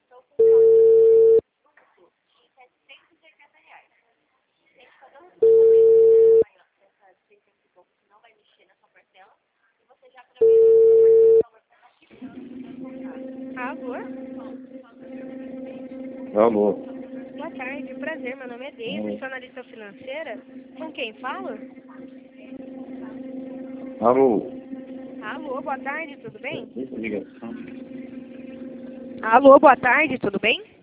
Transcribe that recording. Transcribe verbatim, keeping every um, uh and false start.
Alô? Alô. Boa tarde, prazer, meu nome é Deise, sou analista financeira. Com quem falo? Alô. Alô, boa tarde, tudo bem? Ligação. Alô, boa tarde, tudo bem?